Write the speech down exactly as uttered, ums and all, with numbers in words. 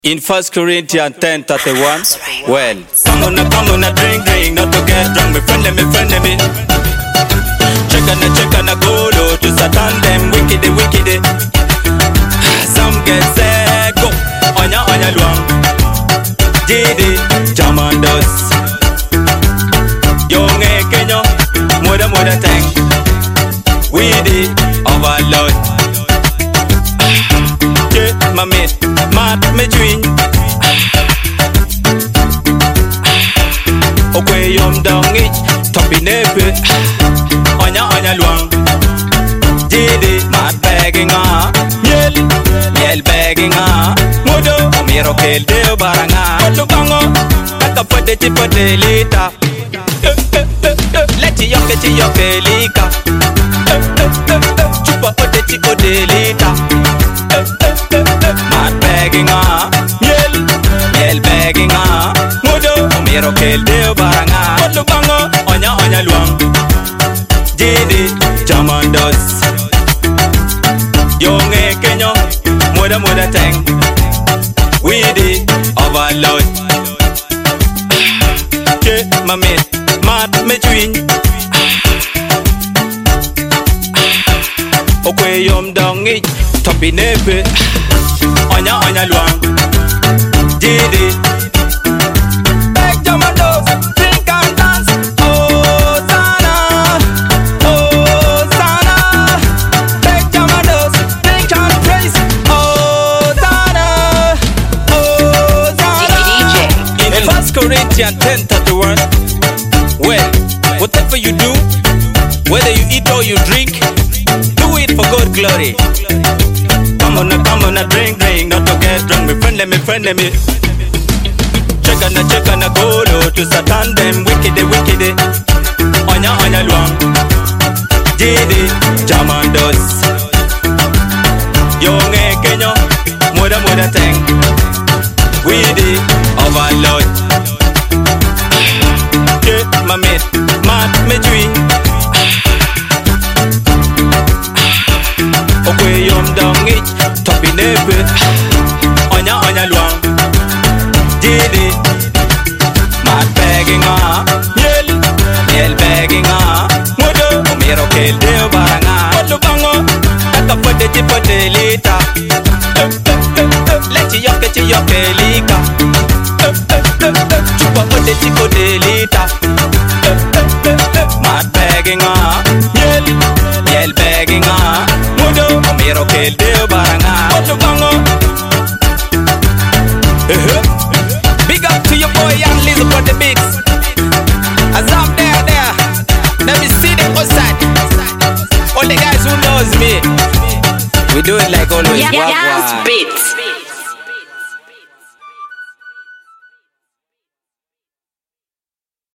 In First Corinthians ten thirty-one, well, come on, come on, drink, drink, not to get drunk, me friend, me friend, me. Check on the check on the go low to Satan, them wicked, wicked. Some get say go, onya onya luang, Didi, Jamandos, Young e Kenya, Moda Moda Tank, we did overload. Yeah, my mate. Mat me twin Okwe yom dong ich Topi nepe Onya onya luang Didi mat begging ah Miel Miel begging ah Mudo Omiro kel deo baranga Kotu kango Kaka pode chi pode lita Lechi yoke chi yoke lika Chupa pode chi pode lita Mat begging ah, miel, miel begging ah, mudo, umiro kel deo baranga, kotu bango, onya onya luang, Didi, Jamandos, Young e Kenya, muda muda tang, weedy, overload, Che, my mate, mat me twin, Okwe yom dong ich, topi nepe. Onya onya luang Didi Beg Jamandos, drink and dance Hosanna, Hosanna Beg Jamandos, drink and praise Hosanna, Hosanna In First Corinthians ten thirty-one, well, whatever you do, whether you eat or you drink, do it for God glory. Come on, come on, drink, drink, not to get drunk. Me friend, me friend, me. Check on the check on the go low to Satan, them wicked, wicked. Onya, onya luang. Didi, Jamandos. Young e Kenya, muda muda tang. Weedy, overload. Get my mate, mat me twin. Okwe yom dong ich. Topi nepe Onya onya luang Didi Mat begging ah Miel Miel begging ah Mudo Umiro kel deo baranga Kotu bango Kaka pode chi pode lita Lechi yoke chi yoke lika Chupa pode chi pode lita Mat begging ah Miel Miel begging ah Mudo Umiro kel deo baranga Kotu bango Big up to your boy Young Lizzo for the beats. As I'm there, there let me see them outside. All the guys who knows me, we do it like always. Yeah, yeah, beats.